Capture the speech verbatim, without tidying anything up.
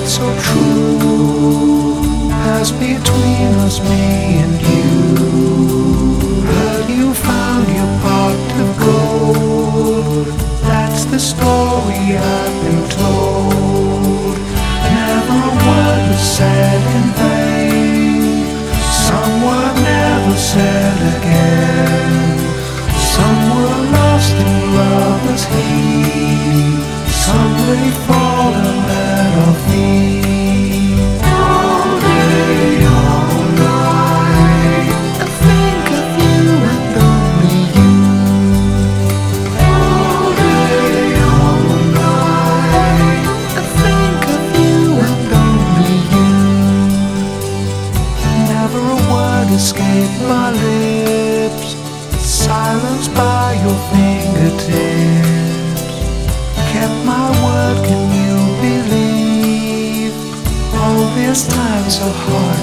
so true pass between us, me and you. Heard you found your pot of gold. That's the story I've been told. Never a word was said in vain. Some were never said again. Some were lost in lover's heat. Some lay fallen at our feet. All day, all night, I think of you and only you. All day, all night, I think of you and only you. Never a word escaped my lips, silenced by your fingertips. Kept my word, can you believe? All this time so hard